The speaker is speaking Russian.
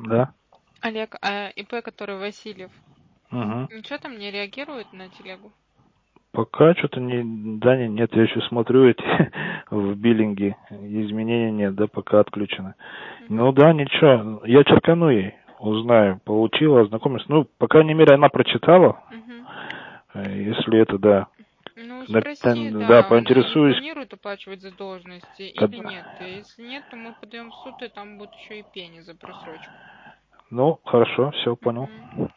Да. Олег, а ИП, который Васильев, Угу. ничего там не реагирует на телегу? Пока что-то нет, я еще смотрю эти в биллинге, изменений нет, да, пока отключено. Угу. Ну да, ничего, я черкану ей, узнаю, получила, ознакомилась. Ну, по крайней мере, она прочитала, Угу. если это, да. Ну, спроси, Да, да, она не поинтересуюсь. планирует оплачивать задолженности или Когда- нет. И если нет, то мы подаем в суд, и там будет еще и пени за просрочку. Ну, хорошо, все, понял. Угу.